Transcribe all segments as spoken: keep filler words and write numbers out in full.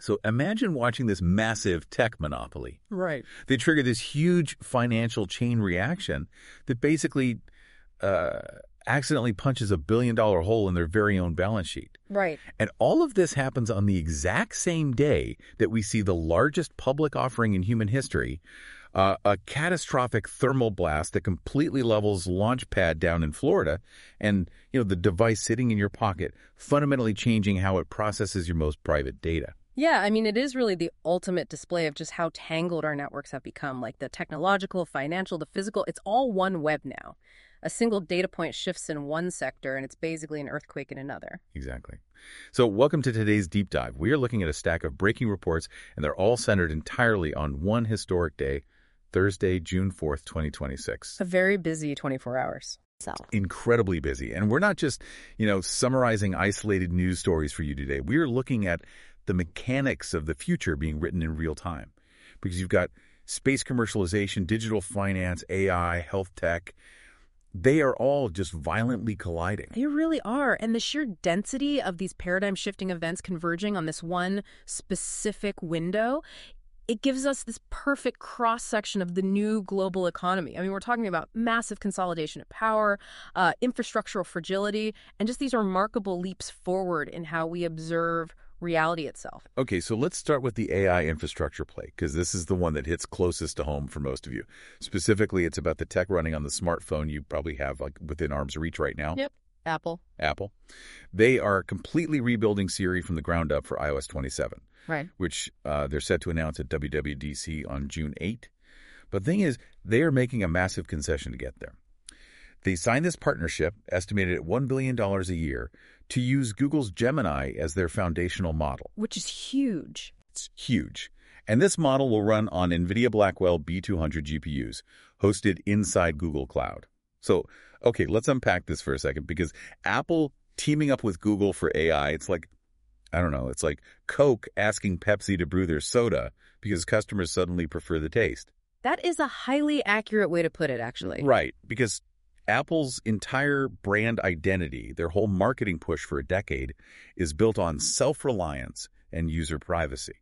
So imagine watching this massive tech monopoly. Right. They trigger this huge financial chain reaction that basically uh, accidentally punches a billion-dollar hole in their very own balance sheet. Right. And all of this happens on the exact same day that we see the largest public offering in human history, uh, a catastrophic thermal blast that completely levels launch pad down in Florida, and you know the device sitting in your pocket, fundamentally changing how it processes your most private data. Yeah, I mean, it is really the ultimate display of just how tangled our networks have become, like the technological, financial, the physical. It's all one web now. A single data point shifts in one sector, and it's basically an earthquake in another. Exactly. So welcome to today's deep dive. We are looking at a stack of breaking reports, and they're all centered entirely on one historic day, Thursday, June fourth, twenty twenty-six. A very busy twenty-four hours. So. Incredibly busy. And we're not just, you know, summarizing isolated news stories for you today. We are looking at the mechanics of the future being written in real time. Because you've got space commercialization, digital finance, A I, health tech. They are all just violently colliding. They really are. And the sheer density of these paradigm-shifting events converging on this one specific window, it gives us this perfect cross-section of the new global economy. I mean, we're talking about massive consolidation of power, uh, infrastructural fragility, and just these remarkable leaps forward in how we observe reality itself. Okay, so let's start with the A I infrastructure play, because this is the one that hits closest to home for most of you. Specifically, it's about the tech running on the smartphone you probably have like within arm's reach right now. Yep, Apple. Apple. They are completely rebuilding Siri from the ground up for i O S twenty-seven, right? Which uh, they're set to announce at W W D C on June eighth. But the thing is, they are making a massive concession to get there. They signed this partnership, estimated at one billion dollars a year, to use Google's Gemini as their foundational model. Which is huge. It's huge. And this model will run on NVIDIA Blackwell B two hundred G P Us, hosted inside Google Cloud. So, okay, let's unpack this for a second, because Apple teaming up with Google for A I, it's like, I don't know, it's like Coke asking Pepsi to brew their soda because customers suddenly prefer the taste. That is a highly accurate way to put it, actually. Right, because Apple's entire brand identity, their whole marketing push for a decade, is built on self-reliance and user privacy.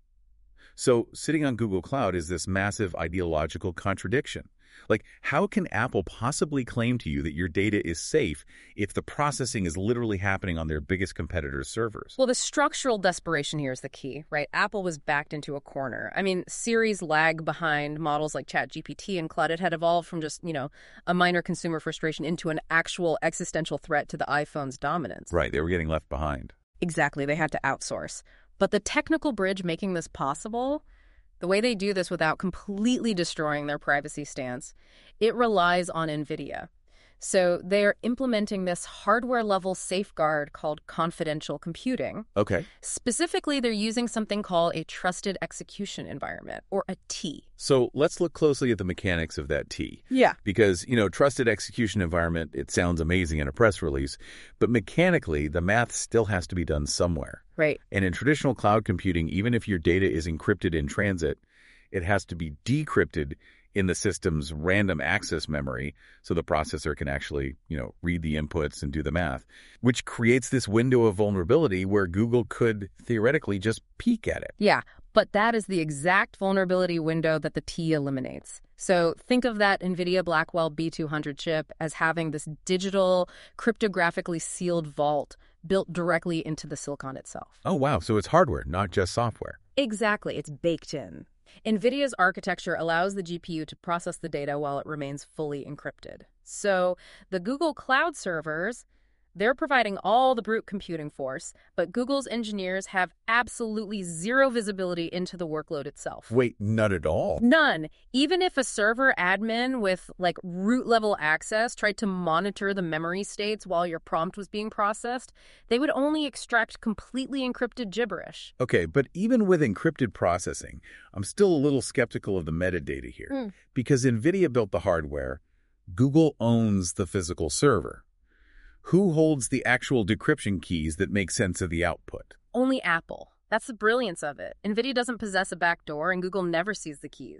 So sitting on Google Cloud is this massive ideological contradiction. Like, how can Apple possibly claim to you that your data is safe if the processing is literally happening on their biggest competitor's servers? Well, the structural desperation here is the key, right? Apple was backed into a corner. I mean, Siri's lag behind models like ChatGPT and Claude had evolved from just, you know, a minor consumer frustration into an actual existential threat to the iPhone's dominance. Right, they were getting left behind. Exactly, they had to outsource. But the technical bridge making this possible, the way they do this without completely destroying their privacy stance, it relies on NVIDIA. So they're implementing this hardware-level safeguard called confidential computing. Okay. Specifically, they're using something called a trusted execution environment, or a T. So let's look closely at the mechanics of that T. Yeah. Because, you know, trusted execution environment, it sounds amazing in a press release, but mechanically, the math still has to be done somewhere. Right. And in traditional cloud computing, even if your data is encrypted in transit, it has to be decrypted in the system's random access memory so the processor can actually, you know, read the inputs and do the math, which creates this window of vulnerability where Google could theoretically just peek at it. Yeah, but that is the exact vulnerability window that the T eliminates. So think of that NVIDIA Blackwell B two hundred chip as having this digital, cryptographically sealed vault built directly into the silicon itself. Oh, wow. So it's hardware, not just software. Exactly. It's baked in. NVIDIA's architecture allows the G P U to process the data while it remains fully encrypted. So the Google Cloud servers, they're providing all the brute computing force, but Google's engineers have absolutely zero visibility into the workload itself. Wait, not at all? None. Even if a server admin with like root-level access tried to monitor the memory states while your prompt was being processed, they would only extract completely encrypted gibberish. Okay, but even with encrypted processing, I'm still a little skeptical of the metadata here. Mm. Because NVIDIA built the hardware, Google owns the physical server. Who holds the actual decryption keys that make sense of the output? Only Apple. That's the brilliance of it. NVIDIA doesn't possess a backdoor, and Google never sees the keys.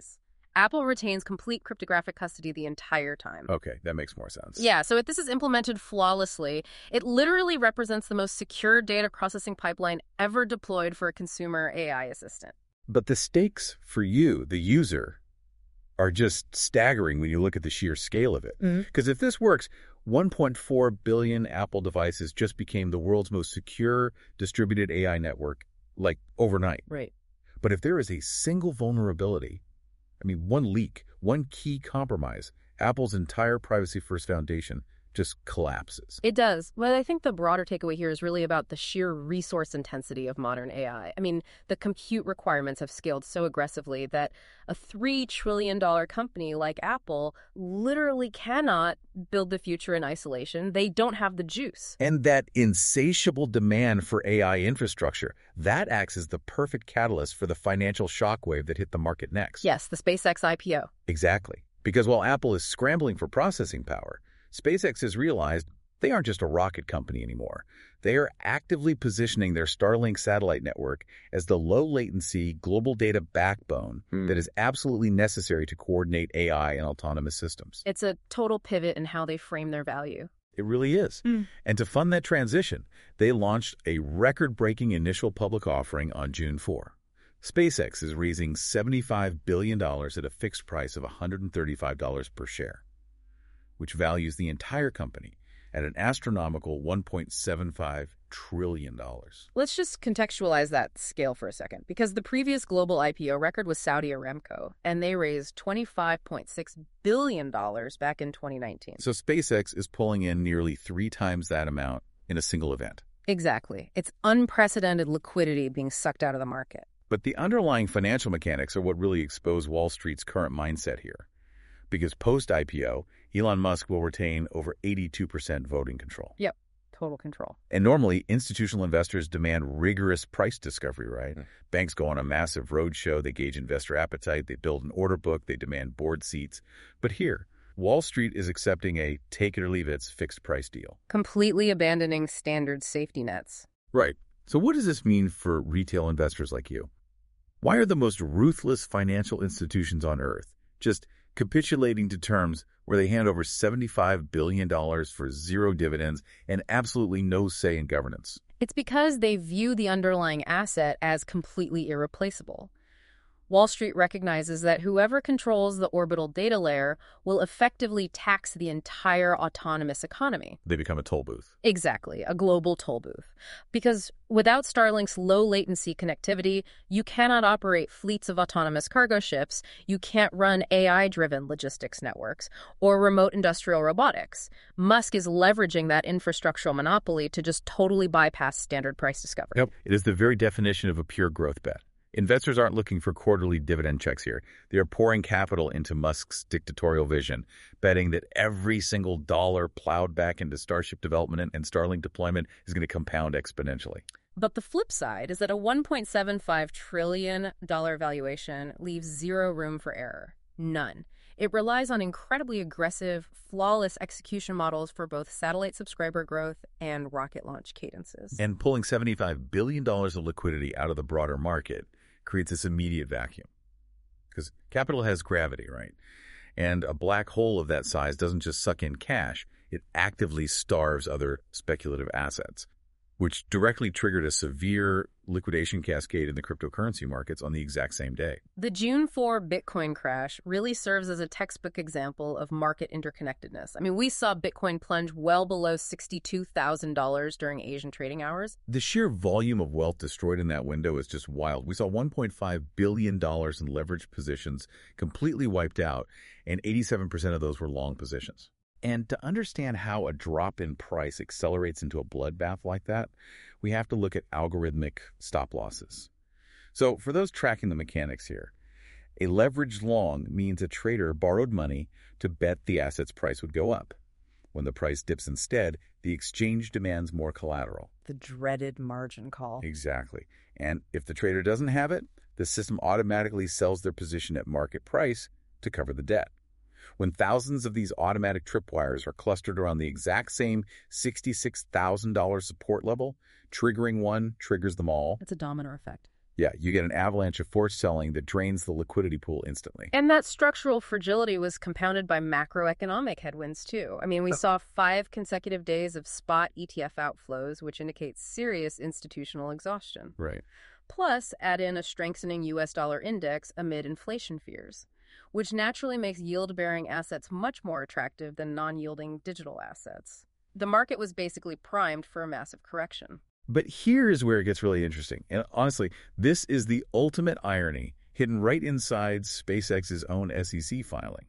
Apple retains complete cryptographic custody the entire time. Okay, that makes more sense. Yeah, so if this is implemented flawlessly, it literally represents the most secure data processing pipeline ever deployed for a consumer A I assistant. But the stakes for you, the user, are just staggering when you look at the sheer scale of it. Because mm-hmm. if this works, one point four billion Apple devices just became the world's most secure distributed A I network, like overnight. Right. But if there is a single vulnerability, I mean, one leak, one key compromise, Apple's entire privacy-first foundation just collapses. It does. Well, I think the broader takeaway here is really about the sheer resource intensity of modern A I. I mean, the compute requirements have scaled so aggressively that a three trillion dollars company like Apple literally cannot build the future in isolation. They don't have the juice. And that insatiable demand for A I infrastructure, that acts as the perfect catalyst for the financial shockwave that hit the market next. Yes, the SpaceX I P O. Exactly. Because while Apple is scrambling for processing power, SpaceX has realized they aren't just a rocket company anymore. They are actively positioning their Starlink satellite network as the low-latency global data backbone mm. that is absolutely necessary to coordinate A I and autonomous systems. It's a total pivot in how they frame their value. It really is. Mm. And to fund that transition, they launched a record-breaking initial public offering on June fourth. SpaceX is raising seventy-five billion dollars at a fixed price of one hundred thirty-five dollars per share, which values the entire company at an astronomical one point seven five trillion dollars. Let's just contextualize that scale for a second, because the previous global I P O record was Saudi Aramco, and they raised twenty-five point six billion dollars back in twenty nineteen. So SpaceX is pulling in nearly three times that amount in a single event. Exactly. It's unprecedented liquidity being sucked out of the market. But the underlying financial mechanics are what really expose Wall Street's current mindset here. Because post-I P O, Elon Musk will retain over eighty-two percent voting control. Yep, total control. And normally, institutional investors demand rigorous price discovery, right? Mm. Banks go on a massive roadshow, they gauge investor appetite, they build an order book, they demand board seats. But here, Wall Street is accepting a take-it-or-leave-it's fixed price deal. Completely abandoning standard safety nets. Right. So what does this mean for retail investors like you? Why are the most ruthless financial institutions on Earth just capitulating to terms where they hand over seventy-five billion dollars for zero dividends and absolutely no say in governance? It's because they view the underlying asset as completely irreplaceable. Wall Street recognizes that whoever controls the orbital data layer will effectively tax the entire autonomous economy. They become a toll booth. Exactly, a global toll booth. Because without Starlink's low-latency connectivity, you cannot operate fleets of autonomous cargo ships, you can't run A I-driven logistics networks, or remote industrial robotics. Musk is leveraging that infrastructural monopoly to just totally bypass standard price discovery. Yep. It is the very definition of a pure growth bet. Investors aren't looking for quarterly dividend checks here. They are pouring capital into Musk's dictatorial vision, betting that every single dollar plowed back into Starship development and Starlink deployment is going to compound exponentially. But the flip side is that a one point seven five trillion dollars valuation leaves zero room for error. None. It relies on incredibly aggressive, flawless execution models for both satellite subscriber growth and rocket launch cadences. And pulling seventy-five billion dollars of liquidity out of the broader market creates this immediate vacuum. Because capital has gravity, right? And a black hole of that size doesn't just suck in cash, it actively starves other speculative assets, which directly triggered a severe liquidation cascade in the cryptocurrency markets on the exact same day. The June fourth Bitcoin crash really serves as a textbook example of market interconnectedness. I mean, we saw Bitcoin plunge well below sixty-two thousand dollars during Asian trading hours. The sheer volume of wealth destroyed in that window is just wild. We saw one point five billion dollars in leveraged positions completely wiped out, and eighty-seven percent of those were long positions. And to understand how a drop in price accelerates into a bloodbath like that, we have to look at algorithmic stop losses. So for those tracking the mechanics here, a leveraged long means a trader borrowed money to bet the asset's price would go up. When the price dips instead, the exchange demands more collateral. The dreaded margin call. Exactly. And if the trader doesn't have it, the system automatically sells their position at market price to cover the debt. When thousands of these automatic tripwires are clustered around the exact same sixty-six thousand dollars support level, triggering one triggers them all. It's a domino effect. Yeah, you get an avalanche of forced selling that drains the liquidity pool instantly. And that structural fragility was compounded by macroeconomic headwinds, too. I mean, we saw five consecutive days of spot E T F outflows, which indicates serious institutional exhaustion. Right. Plus, add in a strengthening U S dollar index amid inflation fears, which naturally makes yield-bearing assets much more attractive than non-yielding digital assets. The market was basically primed for a massive correction. But here's where it gets really interesting. And honestly, this is the ultimate irony hidden right inside SpaceX's own S E C filing.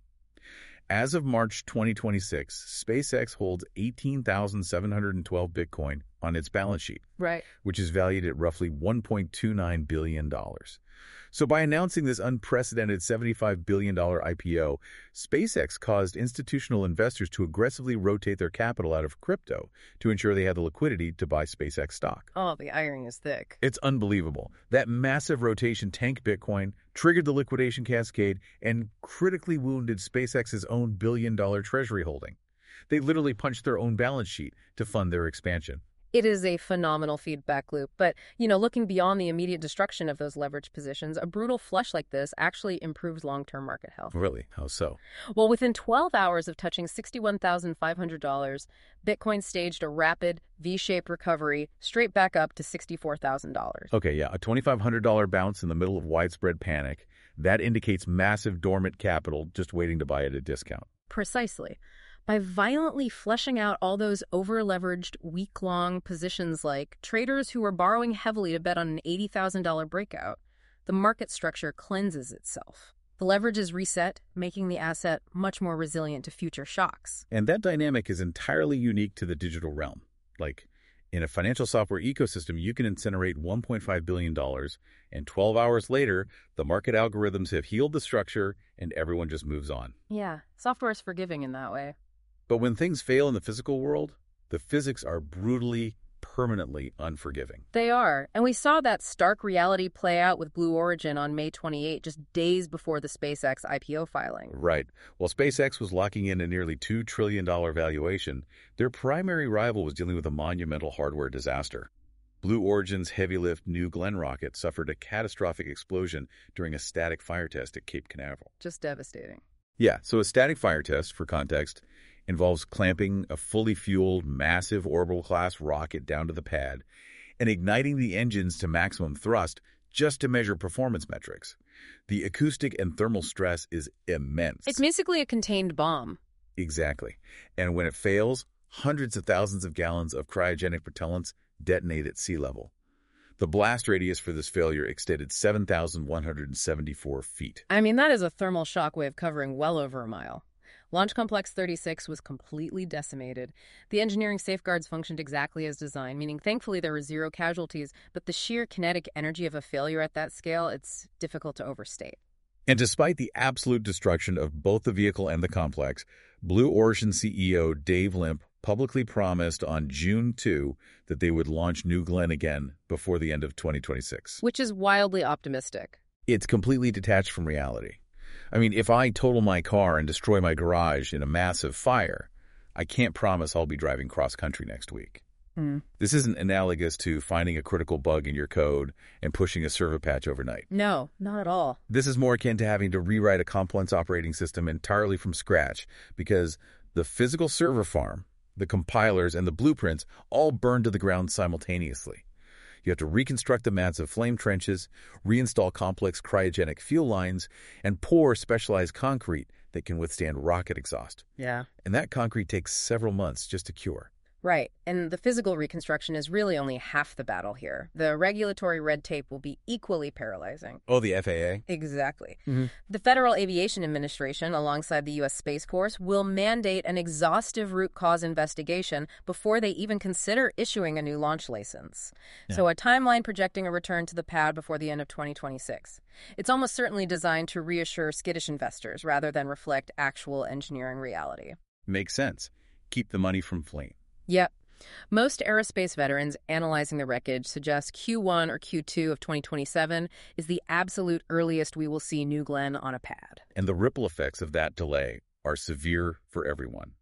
As of March twenty twenty-six, SpaceX holds eighteen thousand seven hundred twelve Bitcoin on its balance sheet, Right. which is valued at roughly one point two nine billion dollars. So by announcing this unprecedented seventy-five billion dollars I P O, SpaceX caused institutional investors to aggressively rotate their capital out of crypto to ensure they had the liquidity to buy SpaceX stock. Oh, the irony is thick. It's unbelievable. That massive rotation tanked Bitcoin, triggered the liquidation cascade, and critically wounded SpaceX's own billion-dollar treasury holding. They literally punched their own balance sheet to fund their expansion. It is a phenomenal feedback loop, but, you know, looking beyond the immediate destruction of those leveraged positions, a brutal flush like this actually improves long-term market health. Really? How so? Well, within twelve hours of touching sixty-one thousand five hundred dollars, Bitcoin staged a rapid V-shaped recovery straight back up to sixty-four thousand dollars. Okay, yeah, a twenty-five hundred dollars bounce in the middle of widespread panic. That indicates massive dormant capital just waiting to buy at a discount. Precisely. By violently fleshing out all those over-leveraged, week-long positions like traders who were borrowing heavily to bet on an eighty thousand dollars breakout, the market structure cleanses itself. The leverage is reset, making the asset much more resilient to future shocks. And that dynamic is entirely unique to the digital realm. Like, in a financial software ecosystem, you can incinerate one point five billion dollars, and twelve hours later, the market algorithms have healed the structure, and everyone just moves on. Yeah, software is forgiving in that way. But when things fail in the physical world, the physics are brutally, permanently unforgiving. They are. And we saw that stark reality play out with Blue Origin on May twenty-eighth, just days before the SpaceX I P O filing. Right. While SpaceX was locking in a nearly two trillion dollars valuation, their primary rival was dealing with a monumental hardware disaster. Blue Origin's heavy-lift New Glenn rocket suffered a catastrophic explosion during a static fire test at Cape Canaveral. Just devastating. Yeah, so a static fire test, for context, involves clamping a fully fueled, massive orbital-class rocket down to the pad and igniting the engines to maximum thrust just to measure performance metrics. The acoustic and thermal stress is immense. It's basically a contained bomb. Exactly. And when it fails, hundreds of thousands of gallons of cryogenic propellants detonate at sea level. The blast radius for this failure extended seven thousand one hundred seventy-four feet. I mean, that is a thermal shock wave covering well over a mile. Launch Complex thirty-six was completely decimated. The engineering safeguards functioned exactly as designed, meaning thankfully there were zero casualties, but the sheer kinetic energy of a failure at that scale, it's difficult to overstate. And despite the absolute destruction of both the vehicle and the complex, Blue Origin C E O Dave Limp publicly promised on June second that they would launch New Glenn again before the end of twenty twenty-six. Which is wildly optimistic. It's completely detached from reality. I mean, if I total my car and destroy my garage in a massive fire, I can't promise I'll be driving cross-country next week. Mm. This isn't analogous to finding a critical bug in your code and pushing a server patch overnight. No, not at all. This is more akin to having to rewrite a complex operating system entirely from scratch because the physical server farm, the compilers, and the blueprints all burn to the ground simultaneously. You have to reconstruct the massive flame trenches, reinstall complex cryogenic fuel lines, and pour specialized concrete that can withstand rocket exhaust. Yeah. And that concrete takes several months just to cure. Right, and the physical reconstruction is really only half the battle here. The regulatory red tape will be equally paralyzing. Oh, the F A A? Exactly. Mm-hmm. The Federal Aviation Administration, alongside the U S Space Force, will mandate an exhaustive root cause investigation before they even consider issuing a new launch license. Yeah. So a timeline projecting a return to the pad before the end of twenty twenty-six. It's almost certainly designed to reassure skittish investors rather than reflect actual engineering reality. Makes sense. Keep the money from flame. Yep. Most aerospace veterans analyzing the wreckage suggest Q one or Q two of twenty twenty-seven is the absolute earliest we will see New Glenn on a pad. And the ripple effects of that delay are severe for everyone.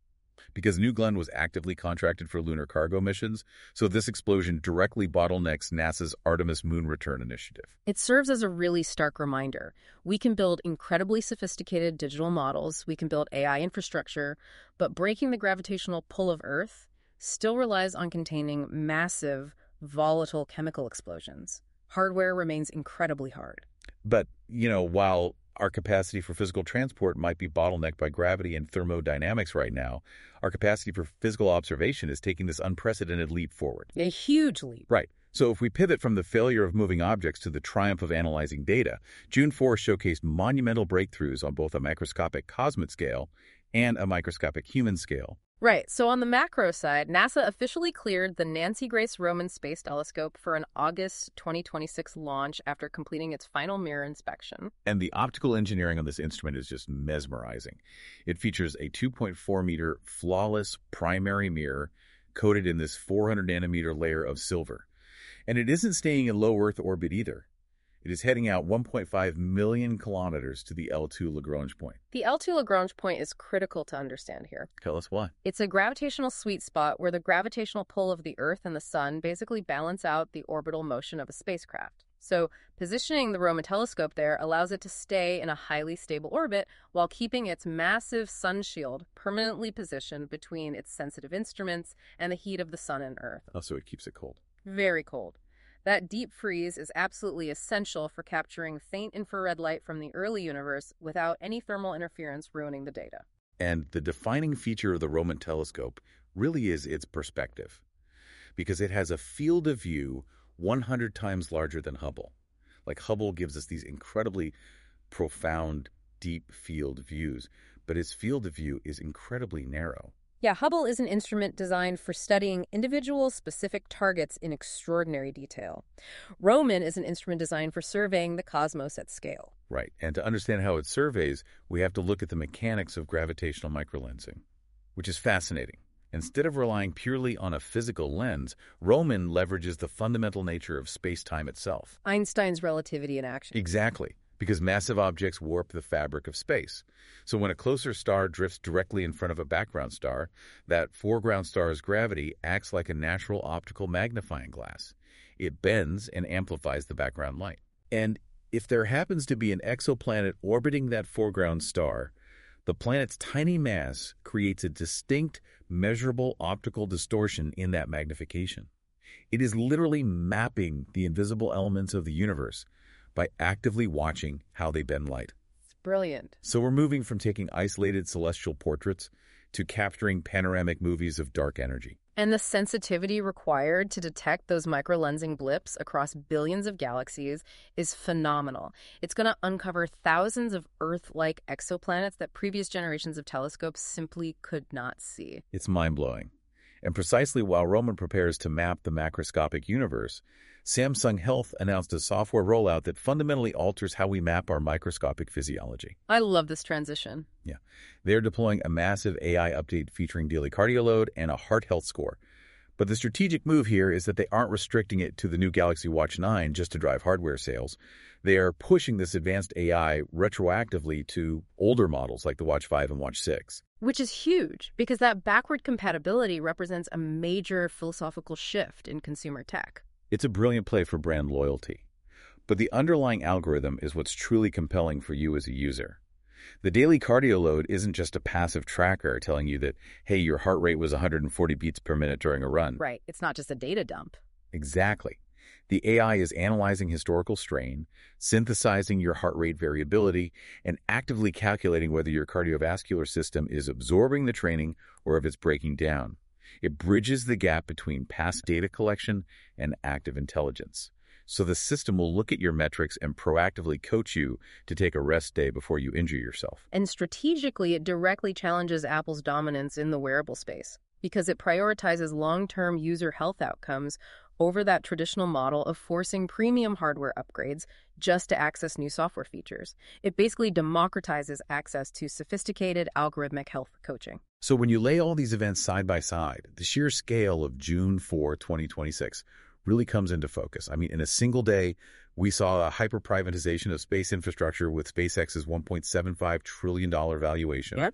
because New Glenn was actively contracted for lunar cargo missions, so this explosion directly bottlenecks NASA's Artemis moon return initiative. It serves as a really stark reminder. We can build incredibly sophisticated digital models, we can build A I infrastructure, but breaking the gravitational pull of Earth still relies on containing massive, volatile chemical explosions. Hardware remains incredibly hard. But, you know, while our capacity for physical transport might be bottlenecked by gravity and thermodynamics right now, our capacity for physical observation is taking this unprecedented leap forward. A huge leap. Right. So if we pivot from the failure of moving objects to the triumph of analyzing data, June fourth showcased monumental breakthroughs on both a microscopic cosmic scale and a microscopic human scale. Right. So on the macro side, NASA officially cleared the Nancy Grace Roman Space Telescope for an August twenty twenty-six launch after completing its final mirror inspection. And the optical engineering on this instrument is just mesmerizing. It features a two point four meter flawless primary mirror coated in this four hundred nanometer layer of silver. And it isn't staying in low Earth orbit either. It is heading out one point five million kilometers to the L two Lagrange point. The L two Lagrange point is critical to understand here. Tell us why. It's a gravitational sweet spot where the gravitational pull of the Earth and the Sun basically balance out the orbital motion of a spacecraft. So positioning the Roman telescope there allows it to stay in a highly stable orbit while keeping its massive sun shield permanently positioned between its sensitive instruments and the heat of the Sun and Earth. Oh, so it keeps it cold. Very cold. That deep freeze is absolutely essential for capturing faint infrared light from the early universe without any thermal interference ruining the data. And the defining feature of the Roman telescope really is its perspective, because it has a field of view one hundred times larger than Hubble. Like Hubble gives us these incredibly profound, deep field views, but its field of view is incredibly narrow. Yeah, Hubble is an instrument designed for studying individual specific targets in extraordinary detail. Roman is an instrument designed for surveying the cosmos at scale. Right, and to understand how it surveys, we have to look at the mechanics of gravitational microlensing, which is fascinating. Instead of relying purely on a physical lens, Roman leverages the fundamental nature of space-time itself. Einstein's relativity in action. Exactly, because massive objects warp the fabric of space. So when a closer star drifts directly in front of a background star, that foreground star's gravity acts like a natural optical magnifying glass. It bends and amplifies the background light. And if there happens to be an exoplanet orbiting that foreground star, the planet's tiny mass creates a distinct, measurable optical distortion in that magnification. It is literally mapping the invisible elements of the universe by actively watching how they bend light. It's brilliant. So we're moving from taking isolated celestial portraits to capturing panoramic movies of dark energy. And the sensitivity required to detect those microlensing blips across billions of galaxies is phenomenal. It's going to uncover thousands of Earth-like exoplanets that previous generations of telescopes simply could not see. It's mind-blowing. And precisely while Roman prepares to map the macroscopic universe, Samsung Health announced a software rollout that fundamentally alters how we map our microscopic physiology. I love this transition. Yeah. They're deploying a massive A I update featuring daily cardio load and a heart health score. But the strategic move here is that they aren't restricting it to the new Galaxy Watch nine just to drive hardware sales. They are pushing this advanced A I retroactively to older models like the Watch five and Watch six. Which is huge, because that backward compatibility represents a major philosophical shift in consumer tech. It's a brilliant play for brand loyalty. But the underlying algorithm is what's truly compelling for you as a user. The daily cardio load isn't just a passive tracker telling you that, hey, your heart rate was one hundred forty beats per minute during a run. Right. It's not just a data dump. Exactly. The A I is analyzing historical strain, synthesizing your heart rate variability, and actively calculating whether your cardiovascular system is absorbing the training or if it's breaking down. It bridges the gap between past data collection and active intelligence. So the system will look at your metrics and proactively coach you to take a rest day before you injure yourself. And strategically, it directly challenges Apple's dominance in the wearable space because it prioritizes long-term user health outcomes over that traditional model of forcing premium hardware upgrades just to access new software features. It basically democratizes access to sophisticated algorithmic health coaching. So when you lay all these events side by side, the sheer scale of June fourth, twenty twenty-six really comes into focus. I mean, in a single day, we saw a hyper-privatization of space infrastructure with SpaceX's one point seven five trillion dollars valuation. Yep.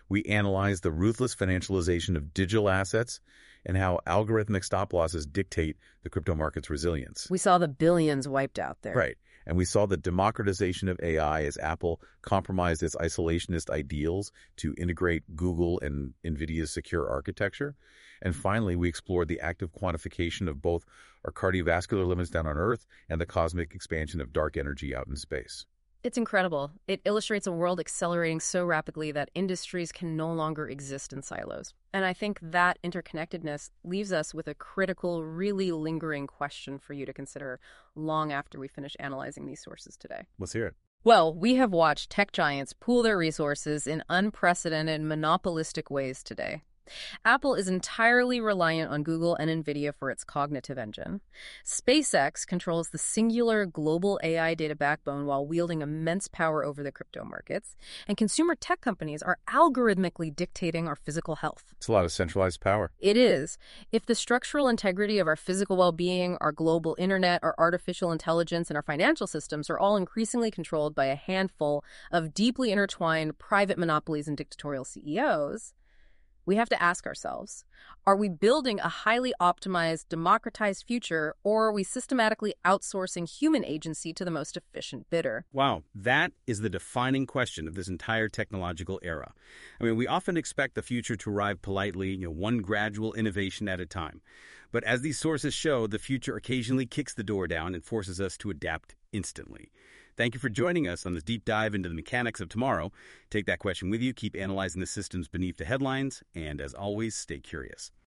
We analyzed the ruthless financialization of digital assets and how algorithmic stop losses dictate the crypto market's resilience. We saw the billions wiped out there. Right. And we saw the democratization of A I as Apple compromised its isolationist ideals to integrate Google and NVIDIA's secure architecture. And finally, we explored the active quantification of both our cardiovascular limits down on Earth and the cosmic expansion of dark energy out in space. It's incredible. It illustrates a world accelerating so rapidly that industries can no longer exist in silos. And I think that interconnectedness leaves us with a critical, really lingering question for you to consider long after we finish analyzing these sources today. Let's hear it. Well, we have watched tech giants pool their resources in unprecedented, monopolistic ways today. Apple is entirely reliant on Google and NVIDIA for its cognitive engine. SpaceX controls the singular global A I data backbone while wielding immense power over the crypto markets. And consumer tech companies are algorithmically dictating our physical health. It's a lot of centralized power. It is. If the structural integrity of our physical well-being, our global internet, our artificial intelligence, and our financial systems are all increasingly controlled by a handful of deeply intertwined private monopolies and dictatorial C E Os, we have to ask ourselves, are we building a highly optimized, democratized future, or are we systematically outsourcing human agency to the most efficient bidder? Wow, that is the defining question of this entire technological era. I mean, we often expect the future to arrive politely, you know, one gradual innovation at a time. But as these sources show, the future occasionally kicks the door down and forces us to adapt instantly. Thank you for joining us on this deep dive into the mechanics of tomorrow. Take that question with you, keep analyzing the systems beneath the headlines, and as always, stay curious.